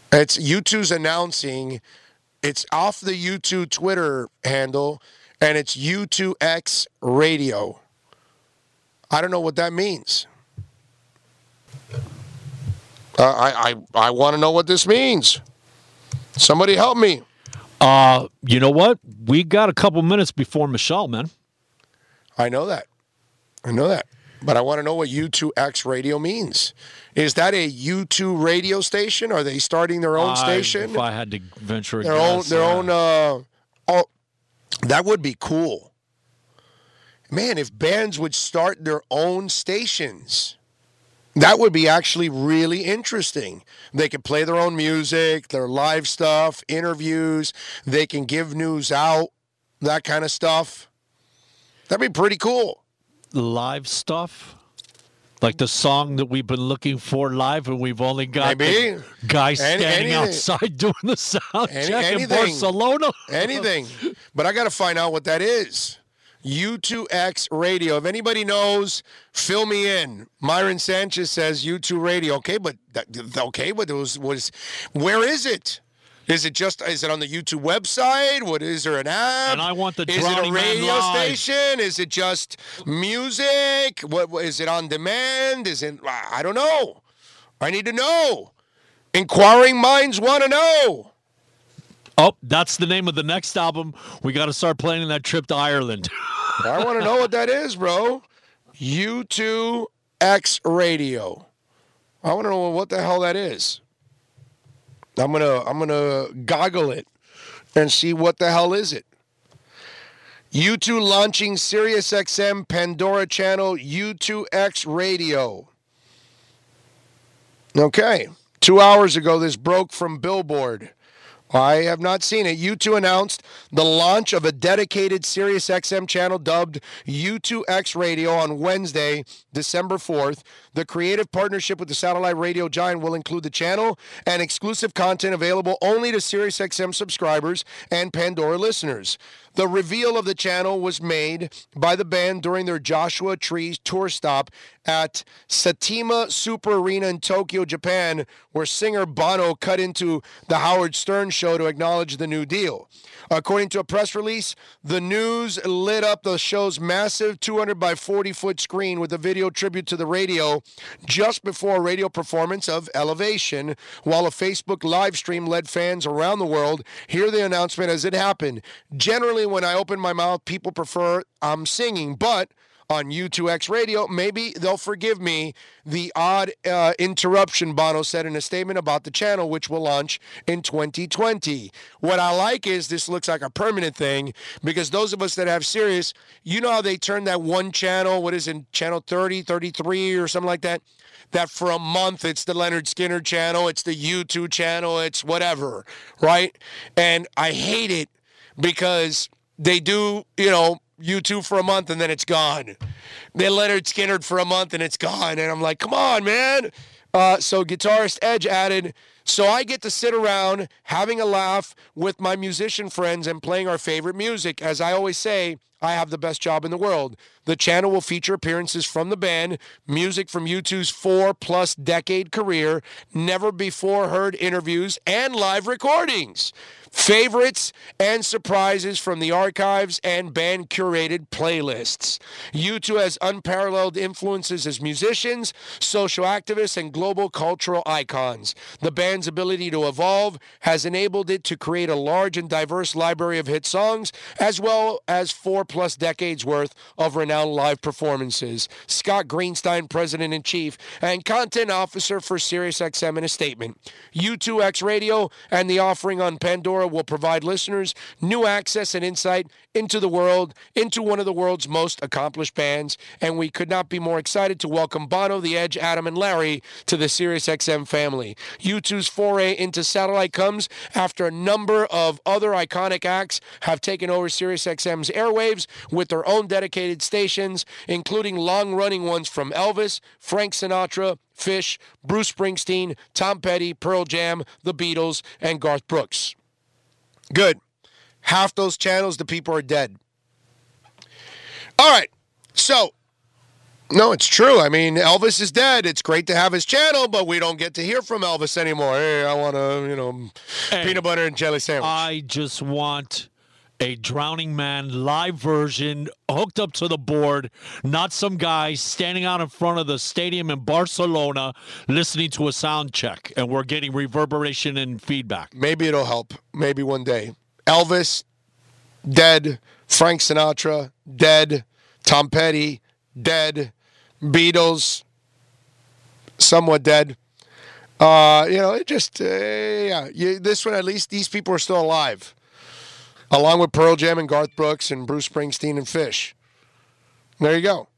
It's U2's announcing. It's off the U2 Twitter handle, and it's U2X Radio. I don't know what that means. I want to know what this means. Somebody help me. You know what? We got a couple minutes before Michelle, man. I know that. But I want to know what U2X Radio means. Is that a U2 radio station? Are they starting their own station? If I had to venture a Their guess, own. That would be cool. Man, if bands would start their own stations, that would be actually really interesting. They could play their own music, their live stuff, interviews. They can give news out, that kind of stuff. That'd be pretty cool. Live stuff? Like the song that we've been looking for live, and we've only got the guy standing outside doing the sound check in Barcelona? Anything. But I got to find out what that is. U2X Radio. If anybody knows, fill me in. Myron Sanchez says U2 Radio. Okay, but it was where is it? Is it on the YouTube website? Is there an app? And I want the Is it a radio station? Is it just music? What is it on demand? I don't know. I need to know. Inquiring minds want to know. Oh, that's the name of the next album. We got to start planning that trip to Ireland. I want to know what that is, bro. U2X Radio. I want to know what the hell that is. I'm gonna goggle it and see what the hell is it. U2 launching SiriusXM Pandora channel U2X Radio. Okay, 2 hours ago this broke from Billboard. I have not seen it. U2 announced the launch of a dedicated SiriusXM channel dubbed U2X Radio on Wednesday, December 4th. The creative partnership with the satellite radio giant will include the channel and exclusive content available only to SiriusXM subscribers and Pandora listeners. The reveal of the channel was made by the band during their Joshua Tree tour stop at Saitama Super Arena in Tokyo, Japan, where singer Bono cut into the Howard Stern show to acknowledge the new deal. According to a press release, the news lit up the show's massive 200 by 40-foot screen with a video tribute to the radio just before a radio performance of Elevation, while a Facebook live stream led fans around the world hear the announcement as it happened. Generally, when I open my mouth, people prefer I'm singing, but on U2X Radio, maybe they'll forgive me the odd interruption, Bono said in a statement about the channel, which will launch in 2020. What I like is this looks like a permanent thing, because those of us that have Sirius, you know how they turn that one channel, what is it, channel 30, 33 or something like that? That for a month it's the Leonard Skinner channel, it's the U2 channel, it's whatever, right? And I hate it because they do, U2 for a month and then it's gone. Then Leonard Skinner for a month and it's gone. And I'm like, come on, man. So guitarist Edge added, so I get to sit around having a laugh with my musician friends and playing our favorite music. As I always say, I have the best job in the world. The channel will feature appearances from the band, music from U2's 4+ decade career, never before heard interviews, and live recordings. Favorites and surprises from the archives and band-curated playlists. U2 has unparalleled influences as musicians, social activists, and global cultural icons. The band's ability to evolve has enabled it to create a large and diverse library of hit songs, as well as 4+ decades worth of renowned live performances. Scott Greenstein, President-in-Chief and Content Officer for SiriusXM, in a statement. U2X Radio and the offering on Pandora will provide listeners new access and insight into the world, into one of the world's most accomplished bands, and we could not be more excited to welcome Bono, The Edge, Adam, and Larry to the SiriusXM family. U2's foray into satellite comes after a number of other iconic acts have taken over SiriusXM's airwaves with their own dedicated stations, including long-running ones from Elvis, Frank Sinatra, Fish, Bruce Springsteen, Tom Petty, Pearl Jam, The Beatles, and Garth Brooks. Good. Half those channels, the people are dead. All right. So, No, it's true. I mean, Elvis is dead. It's great to have his channel, but we don't get to hear from Elvis anymore. Hey, I want a, peanut butter and jelly sandwich. I just want a Drowning Man live version hooked up to the board, not some guy standing out in front of the stadium in Barcelona listening to a sound check, and we're getting reverberation and feedback. Maybe it'll help. Maybe one day. Elvis, dead. Frank Sinatra, dead. Tom Petty, dead. Beatles, somewhat dead. It just, this one, at least these people are still alive. Along with Pearl Jam and Garth Brooks and Bruce Springsteen and Fish. There you go.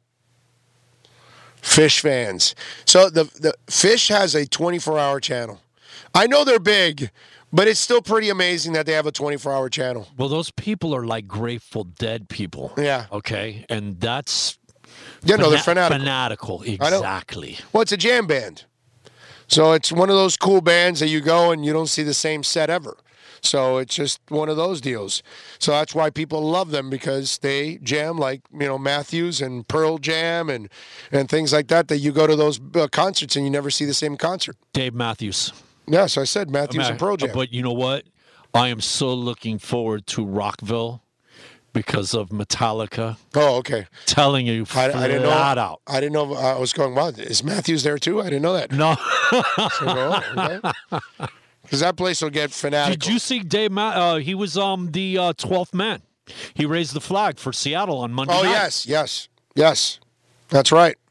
Fish fans. So the Fish has a 24-hour channel. I know they're big, but it's still pretty amazing that they have a 24-hour channel. Well, those people are like Grateful Dead people. Yeah. Okay? And that's... Yeah, no, they're fanatical. Fanatical, exactly. Well, it's a jam band. So it's one of those cool bands that you go and you don't see the same set ever. So it's just one of those deals. So that's why people love them, because they jam like, Matthews and Pearl Jam and things like that you go to those concerts and you never see the same concert. Dave Matthews. Yes, I said Matthews and Pearl Jam. But you know what? I am so looking forward to Rockville because of Metallica. Oh, okay. Telling you flat out. I didn't know. I was going, wow, is Matthews there too? I didn't know that. No. Because that place will get fanatical. Did you see Dave he was the 12th man. He raised the flag for Seattle on Monday night. Yes. That's right.